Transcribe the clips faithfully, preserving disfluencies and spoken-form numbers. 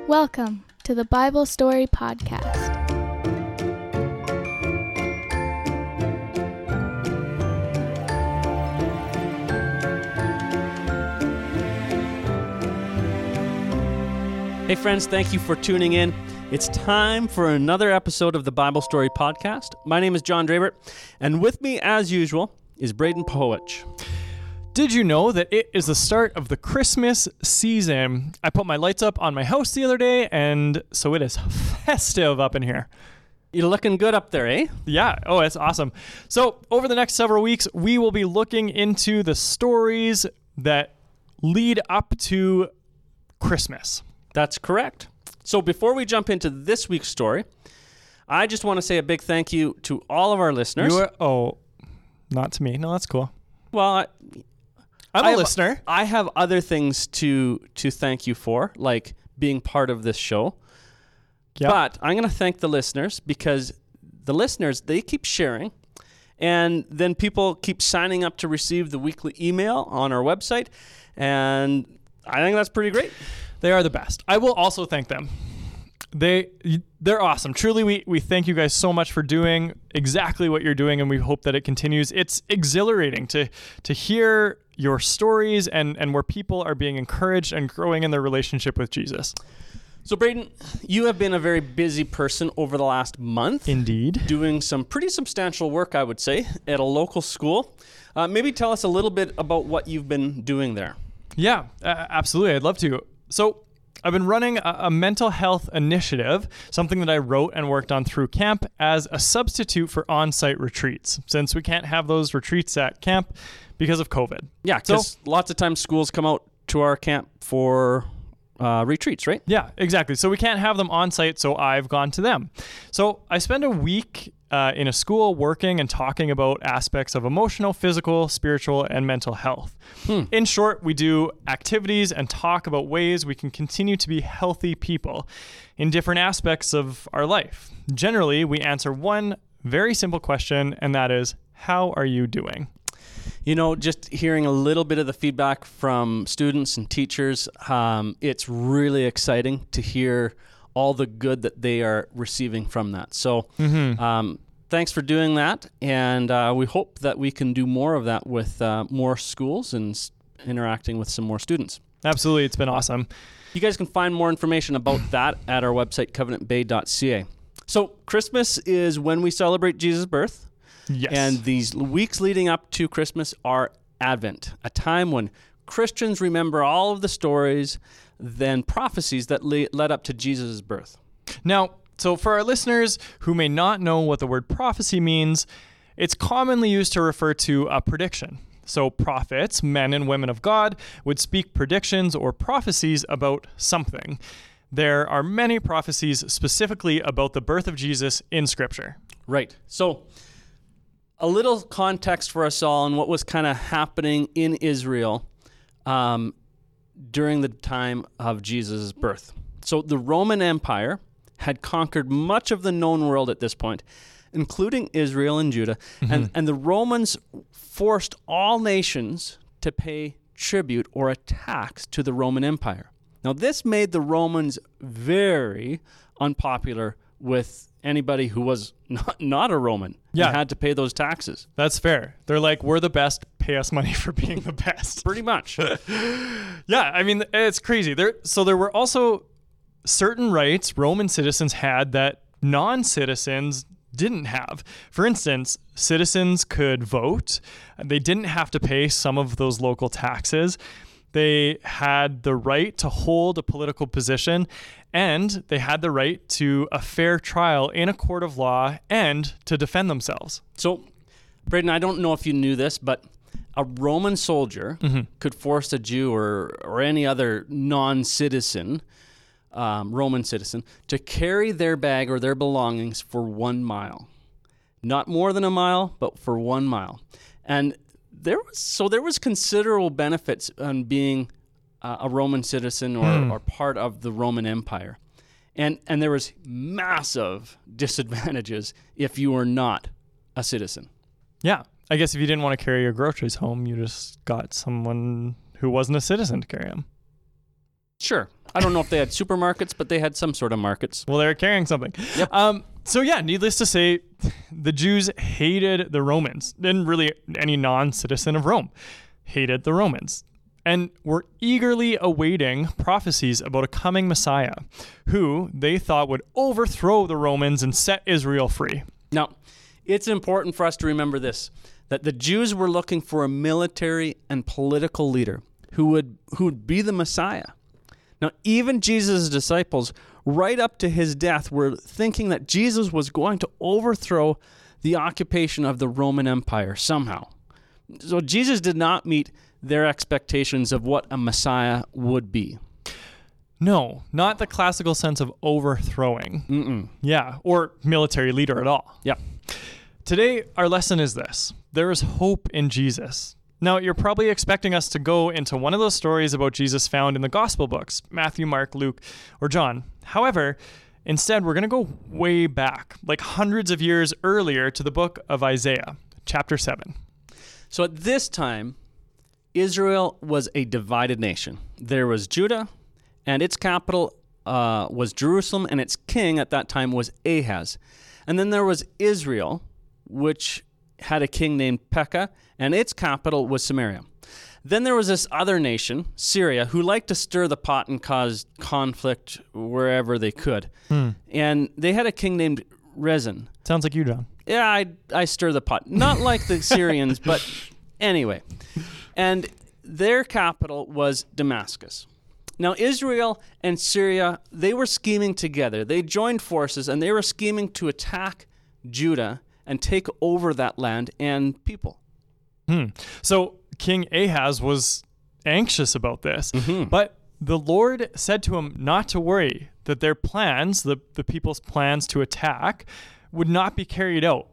Welcome to the Bible Story Podcast. Hey friends, thank you for tuning in. It's time for another episode of the Bible Story Podcast. My name is John Drabert, and with me, as usual, is Braden Powich. Did you know that it is the start of the Christmas season? I put my lights up on my house the other day, and so it is festive up in here. You're looking good up there, eh? Yeah. Oh, it's awesome. So over the next several weeks, we will be looking into the stories that lead up to Christmas. That's correct. So before we jump into this week's story, I just want to say a big thank you to all of our listeners. You are, oh, not to me. No, that's cool. Well, I, I'm I a have, listener. I have other things to to thank you for, like being part of this show. Yep. But I'm going to thank the listeners because the listeners, they keep sharing, and then people keep signing up to receive the weekly email on our website, and I think that's pretty great. They are the best. I will also thank them. They, they're awesome. Truly, we, we thank you guys so much for doing exactly what you're doing, and we hope that it continues. It's exhilarating to to hear your stories and, and where people are being encouraged and growing in their relationship with Jesus. So, Braden, you have been a very busy person over the last month. Indeed. Doing some pretty substantial work, I would say, at a local school. Uh, maybe tell us a little bit about what you've been doing there. Yeah, uh, absolutely. I'd love to. So I've been running a, a mental health initiative, something that I wrote and worked on through camp as a substitute for on-site retreats, since we can't have those retreats at camp because of COVID. Yeah, because so, lots of times schools come out to our camp for uh, retreats, right? Yeah, exactly. So we can't have them on-site, so I've gone to them. So I spend a week uh, in a school working and talking about aspects of emotional, physical, spiritual, and mental health. Hmm. In short, we do activities and talk about ways we can continue to be healthy people in different aspects of our life. Generally, we answer one very simple question, and that is, how are you doing? You know, just hearing a little bit of the feedback from students and teachers, um, it's really exciting to hear all the good that they are receiving from that. So mm-hmm. um, thanks for doing that. And uh, we hope that we can do more of that with uh, more schools and s- interacting with some more students. Absolutely. It's been awesome. You guys can find more information about that at our website, covenant bay dot c a. So Christmas is when we celebrate Jesus' birth. Yes. And these weeks leading up to Christmas are Advent, a time when Christians remember all of the stories, then prophecies that le- led up to Jesus' birth. Now, so for our listeners who may not know what the word prophecy means, it's commonly used to refer to a prediction. So prophets, men and women of God, would speak predictions or prophecies about something. There are many prophecies specifically about the birth of Jesus in Scripture. Right. So a little context for us all on what was kind of happening in Israel um, during the time of Jesus' birth. So the Roman Empire had conquered much of the known world at this point, including Israel and Judah. Mm-hmm. And, and the Romans forced all nations to pay tribute or a tax to the Roman Empire. Now, this made the Romans very unpopular with anybody who was not, not a Roman yeah. and had to pay those taxes. That's fair. They're like, we're the best. Pay us money for being the best. Pretty much. Yeah, I mean, it's crazy. There, so there were also certain rights Roman citizens had that non-citizens didn't have. For instance, citizens could vote. They didn't have to pay some of those local taxes. They had the right to hold a political position, and they had the right to a fair trial in a court of law and to defend themselves. So, Braden, I don't know if you knew this, but a Roman soldier mm-hmm. could force a Jew or, or any other non-citizen, um, Roman citizen, to carry their bag or their belongings for one mile. Not more than a mile, but for one mile. And There was so there was considerable benefits on being uh, a Roman citizen or, mm. or part of the Roman Empire, and and there was massive disadvantages if you were not a citizen. Yeah, I guess if you didn't want to carry your groceries home, you just got someone who wasn't a citizen to carry them. Sure. I don't know if they had supermarkets, but they had some sort of markets. Well, they're carrying something. Yep. Um, so yeah, needless to say, the Jews hated the Romans. And really any non-citizen of Rome hated the Romans. And were eagerly awaiting prophecies about a coming Messiah who they thought would overthrow the Romans and set Israel free. Now, it's important for us to remember this, that the Jews were looking for a military and political leader who would who would be the Messiah. Now, even Jesus' disciples, right up to his death, were thinking that Jesus was going to overthrow the occupation of the Roman Empire somehow. So Jesus did not meet their expectations of what a Messiah would be. No, not the classical sense of overthrowing. Mm-mm. Yeah, or military leader at all. Yeah. Today, our lesson is this. There is hope in Jesus. Now, you're probably expecting us to go into one of those stories about Jesus found in the gospel books, Matthew, Mark, Luke, or John. However, instead, we're going to go way back, like hundreds of years earlier, to the book of Isaiah, chapter seven. So at this time, Israel was a divided nation. There was Judah, and its capital uh, was Jerusalem, and its king at that time was Ahaz. And then there was Israel, which had a king named Pekah, and its capital was Samaria. Then there was this other nation, Syria, who liked to stir the pot and cause conflict wherever they could. Hmm. And they had a king named Rezin. Sounds like you, John. Yeah, I, I stir the pot. Not like the Syrians, but anyway. And their capital was Damascus. Now, Israel and Syria, they were scheming together. They joined forces, and they were scheming to attack Judah and take over that land and people. Hmm. So King Ahaz was anxious about this, Mm-hmm. but the Lord said to him not to worry, that their plans, the, the people's plans to attack, would not be carried out.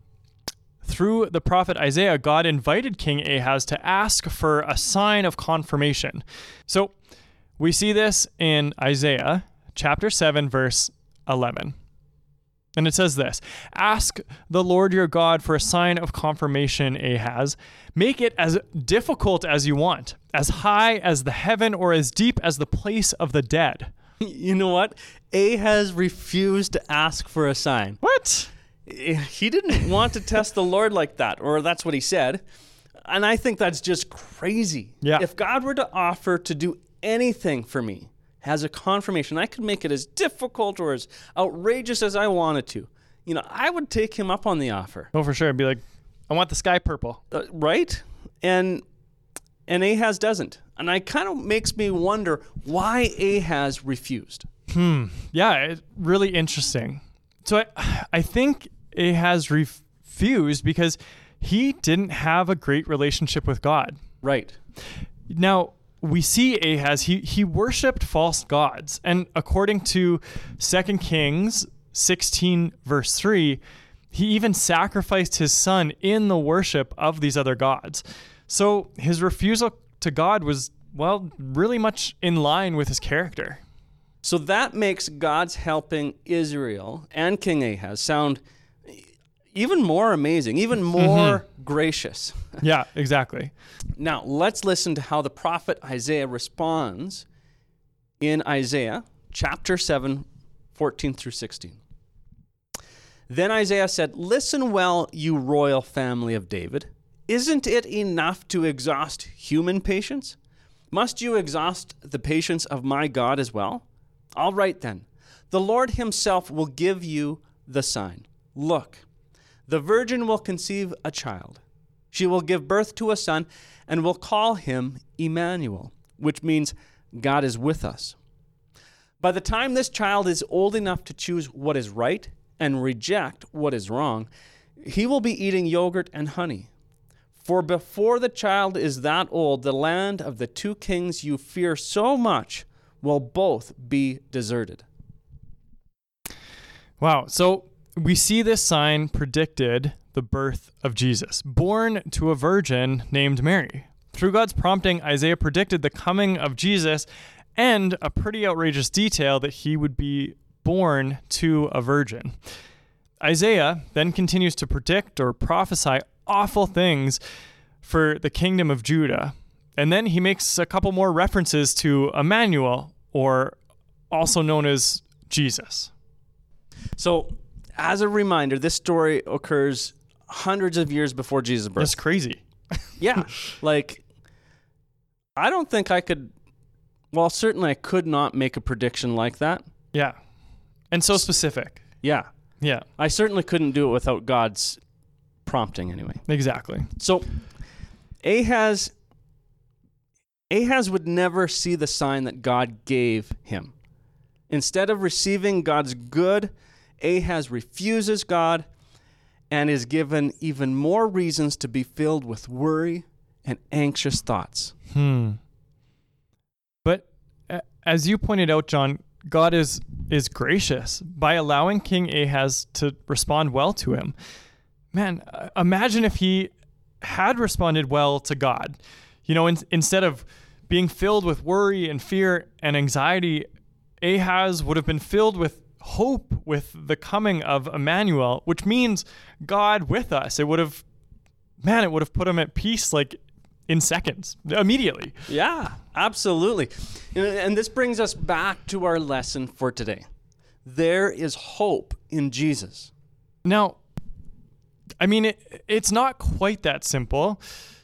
Through the prophet Isaiah, God invited King Ahaz to ask for a sign of confirmation. So we see this in Isaiah chapter seven, verse eleven. And it says this, "Ask the Lord your God for a sign of confirmation, Ahaz. Make it as difficult as you want, as high as the heaven or as deep as the place of the dead." You know what? Ahaz refused to ask for a sign. What? He didn't want to test the Lord like that, or that's what he said. And I think that's just crazy. Yeah. If God were to offer to do anything for me as a confirmation, I could make it as difficult or as outrageous as I wanted to. You know, I would take him up on the offer. Oh, for sure. I'd be like, I want the sky purple. Uh, right? And and Ahaz doesn't. And it kind of makes me wonder why Ahaz refused. Hmm. Yeah, it's really interesting. So I, I think Ahaz refused because he didn't have a great relationship with God. Right. Now, we see Ahaz, he, he worshipped false gods. And according to Second Kings sixteen, verse three, he even sacrificed his son in the worship of these other gods. So his refusal to God was, well, really much in line with his character. So that makes God's helping Israel and King Ahaz sound even more amazing, even more mm-hmm. gracious. Yeah, exactly. Now, let's listen to how the prophet Isaiah responds in Isaiah chapter seven, fourteen through sixteen. Then Isaiah said, "Listen well, you royal family of David. Isn't it enough to exhaust human patience? Must you exhaust the patience of my God as well? All right then, the Lord himself will give you the sign. Look, the virgin will conceive a child. She will give birth to a son and will call him Emmanuel, which means God is with us. By the time this child is old enough to choose what is right and reject what is wrong, he will be eating yogurt and honey. For before the child is that old, the land of the two kings you fear so much will both be deserted." Wow. So we see this sign predicted the birth of Jesus, born to a virgin named Mary. Through God's prompting, Isaiah predicted the coming of Jesus and a pretty outrageous detail that he would be born to a virgin. Isaiah then continues to predict or prophesy awful things for the kingdom of Judah. And then he makes a couple more references to Emmanuel, or also known as Jesus. So, as a reminder, this story occurs hundreds of years before Jesus' birth. That's crazy. Yeah. Like, I don't think I could, well, certainly I could not make a prediction like that. Yeah. And so specific. Yeah. Yeah, I certainly couldn't do it without God's prompting anyway. exactly. So, Ahaz, Ahaz would never see the sign that God gave him. Instead of receiving God's good, Ahaz refuses God and is given even more reasons to be filled with worry and anxious thoughts. Hmm. But uh, as you pointed out, John, God is is gracious by allowing King Ahaz to respond well to him. Man, uh, imagine if he had responded well to God. You know, in, instead of being filled with worry and fear and anxiety, Ahaz would have been filled with hope with the coming of Emmanuel, which means God with us. It would have, man, it would have put him at peace like in seconds, immediately. Yeah, absolutely. And this brings us back to our lesson for today. There is hope in Jesus. Now, I mean, it, it's not quite that simple.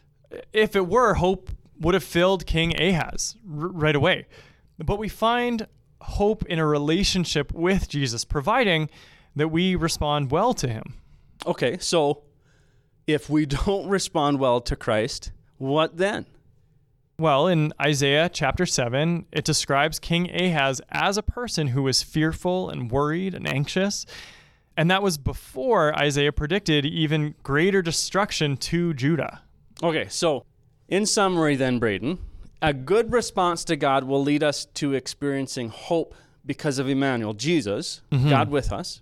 If it were, hope would have filled King Ahaz r- right away. But we find hope in a relationship with Jesus, providing that we respond well to him. Okay, so if we don't respond well to Christ, what then? Well, in Isaiah chapter seven, it describes King Ahaz as a person who was fearful and worried and anxious. And that was before Isaiah predicted even greater destruction to Judah. Okay, so in summary then, Braden, a good response to God will lead us to experiencing hope because of Emmanuel, Jesus, Mm-hmm. God with us.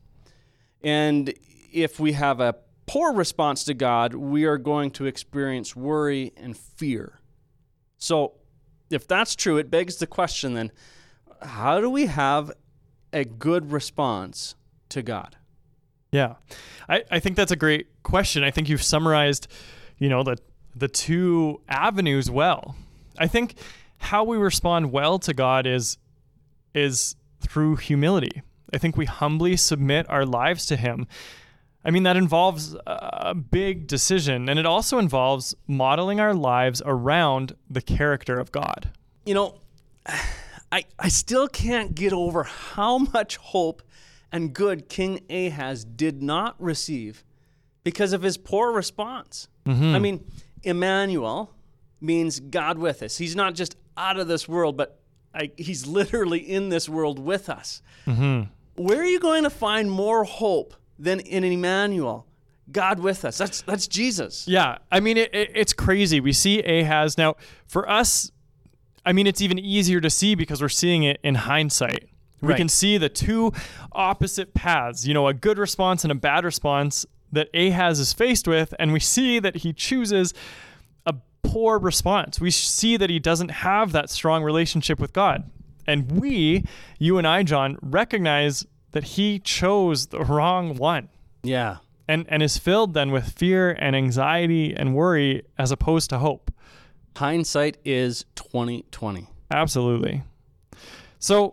And if we have a poor response to God, we are going to experience worry and fear. So if that's true, it begs the question then, how do we have a good response to God? Yeah, I, I think that's a great question. I think you've summarized, you know, the the two avenues well. I think how we respond well to God is is through humility. I think we humbly submit our lives to him. I mean, that involves a big decision, and it also involves modeling our lives around the character of God. You know, I I still can't get over how much hope and good King Ahaz did not receive because of his poor response. Mm-hmm. I mean, Emmanuel means God with us. He's not just out of this world, but I, he's literally in this world with us. Mm-hmm. Where are you going to find more hope than in Emmanuel, God with us? That's that's Jesus. Yeah, I mean, it, it, it's crazy. We see Ahaz. Now, for us, I mean, it's even easier to see because we're seeing it in hindsight. We Right. can see the two opposite paths, you know, a good response and a bad response that Ahaz is faced with, and we see that he chooses a poor response. We see that he doesn't have that strong relationship with God. And we, you and I, John, recognize that he chose the wrong one. Yeah. And, and is filled then with fear and anxiety and worry as opposed to hope. Hindsight is twenty twenty. Absolutely. So,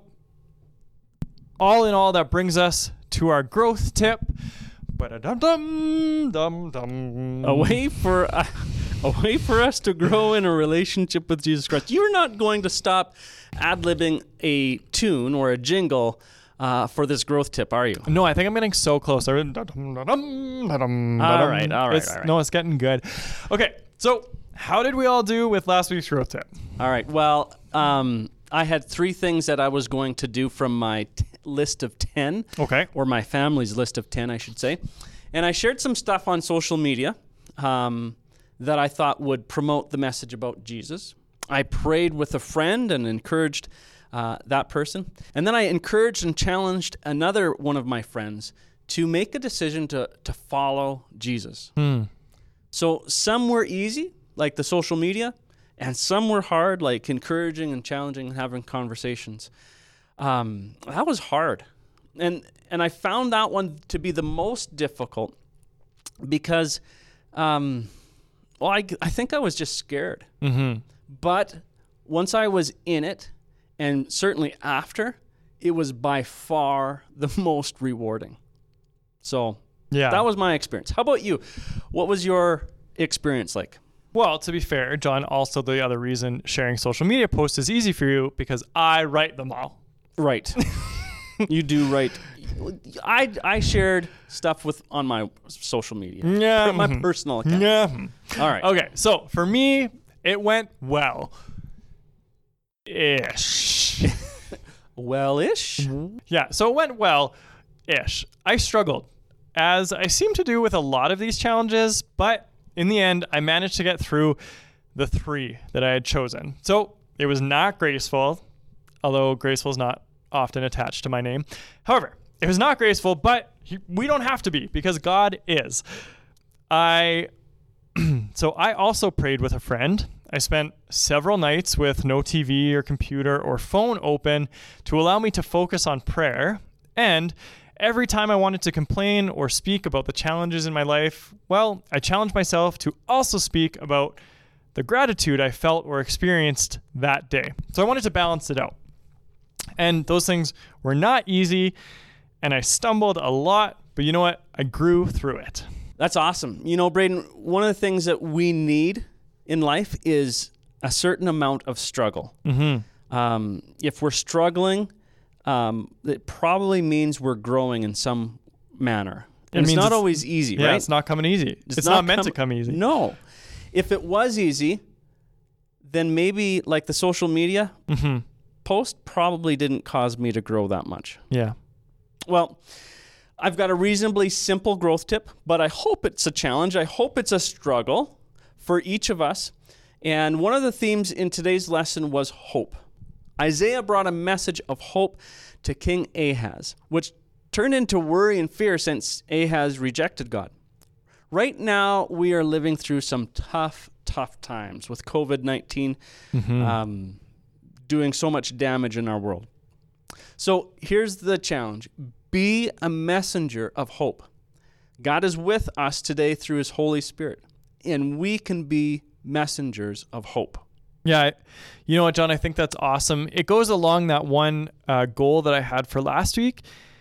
all in all, that brings us to our growth tip. Ba-da-dum-dum, dum-dum. A way for uh, a way for us to grow in a relationship with Jesus Christ. You're not going to stop ad-libbing a tune or a jingle uh, for this growth tip, are you? No, I think I'm getting so close. All right, all right, all right, all right. No, it's getting good. Okay, so how did we all do with last week's growth tip? All right. Well, um, I had three things that I was going to do from my t- list of ten. Okay. Or my family's list of ten, I should say. And I shared some stuff on social media um, that I thought would promote the message about Jesus. I prayed with a friend and encouraged uh, that person. And then I encouraged and challenged another one of my friends to make a decision to, to follow Jesus. Hmm. So some were easy, like the social media, and some were hard, like encouraging and challenging and having conversations. Um, that was hard. And and I found that one to be the most difficult because, um, well, I, I think I was just scared. Mm-hmm. But once I was in it and certainly after, it was by far the most rewarding. So Yeah. that was my experience. How about you? What was your experience like? Well, to be fair, John, also the other reason sharing social media posts is easy for you because I write them all. Right. You do write. I I shared stuff with on my social media. Yeah. My mhm. personal account. Yeah. All right. Okay, so for me, it went well. Ish. Well-ish. Yeah, so it went well ish. I struggled, as I seem to do with a lot of these challenges, but in the end, I managed to get through the three that I had chosen. So it was not graceful, although graceful is not often attached to my name. However, it was not graceful, but he, we don't have to be because God is. I so I also prayed with a friend. I spent several nights with no T V or computer or phone open to allow me to focus on prayer. And every time I wanted to complain or speak about the challenges in my life, well, I challenged myself to also speak about the gratitude I felt or experienced that day. So I wanted to balance it out. And those things were not easy, and I stumbled a lot, but you know what? I grew through it. That's awesome. You know, Braden, one of the things that we need in life is a certain amount of struggle. Mm-hmm. Um, if we're struggling, um, it probably means we're growing in some manner. It And it's means not it's- always easy, Yeah, right? it's not coming easy. It's, not, meant com- to come easy. No. If it was easy, then maybe like the social media Mm-hmm. post probably didn't cause me to grow that much. Yeah. Well, I've got a reasonably simple growth tip, but I hope it's a challenge. I hope it's a struggle for each of us. And one of the themes in today's lesson was hope. Isaiah brought a message of hope to King Ahaz, which turned into worry and fear since Ahaz rejected God. Right now, we are living through some tough, tough times with covid nineteen Mm-hmm. um, doing so much damage in our world. So here's the challenge. Be a messenger of hope. God is with us today through his Holy Spirit, and we can be messengers of hope. Yeah, I- you know what, John? I think that's awesome. It goes along that one uh, goal that I had for last week.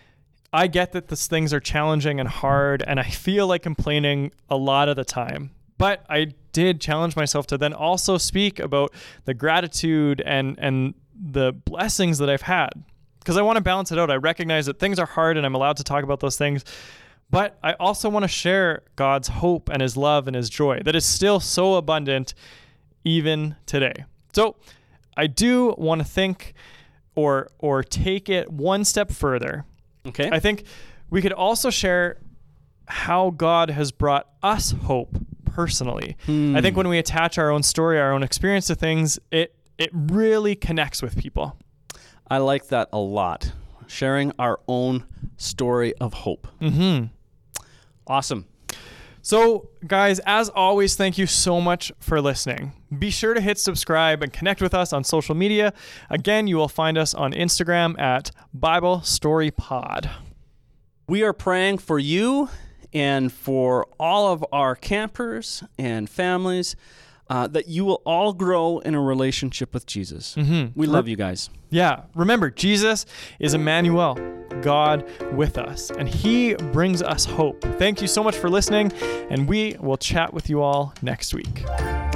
I get that these things are challenging and hard, and I feel like complaining a lot of the time. But I did challenge myself to then also speak about the gratitude and and the blessings that I've had, because I want to balance it out. I recognize that things are hard, and I'm allowed to talk about those things. But I also want to share God's hope and his love and his joy that is still so abundant even today. So I do want to think or or take it one step further. Okay? I think we could also share how God has brought us hope personally. Hmm. I think when we attach our own story, our own experience to things, it it really connects with people. I like that a lot. Sharing our own story of hope. Mm-hmm. Awesome. So, guys, as always, thank you so much for listening. Be sure to hit subscribe and connect with us on social media. Again, you will find us on Instagram at Bible Story Pod. We are praying for you and for all of our campers and families uh, that you will all grow in a relationship with Jesus. Mm-hmm. We love you guys. Yeah, remember, Jesus is Emmanuel, God with us, and he brings us hope. Thank you so much for listening, and we will chat with you all next week.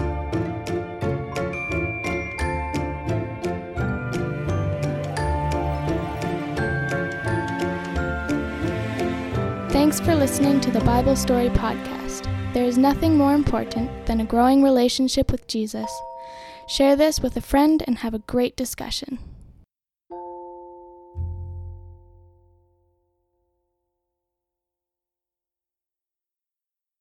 Thanks for listening to the Bible Story Podcast. There is nothing more important than a growing relationship with Jesus. Share this with a friend and have a great discussion.